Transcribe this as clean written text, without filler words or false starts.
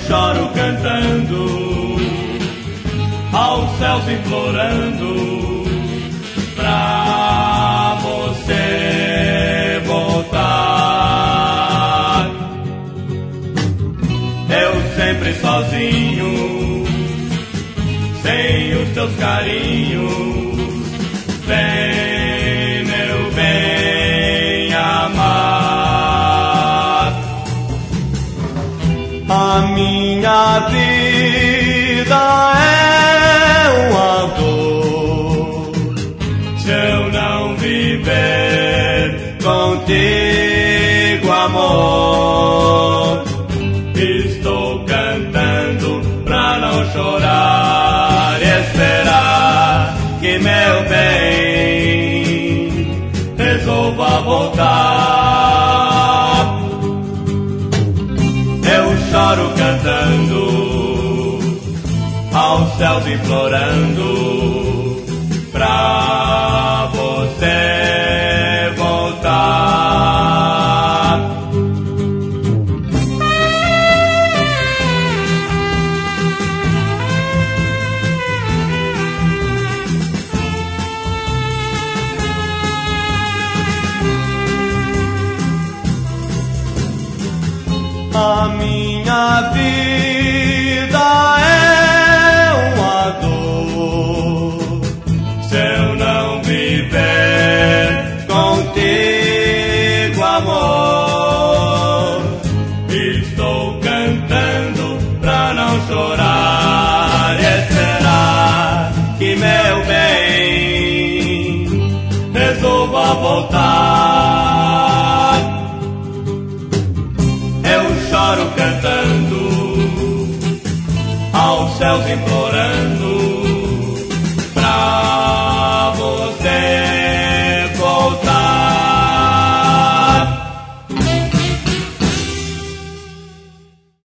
choro cantando, aos céus implorando, pra você voltar. Eu sempre sozinho, sem os teus carinhos, vem meu bem amar. A minha vida é uma dor, se eu não viver contigo, amor. Estou cantando pra não chorar e esperar que meu bem resolva voltar. Eu choro cantando, aos céus implorando, pra você voltar. A minha vida é uma dor, se eu não viver contigo, amor. Estou cantando pra não chorar e esperar que meu bem resolva voltar. Eu choro cantando, aos céus implorando,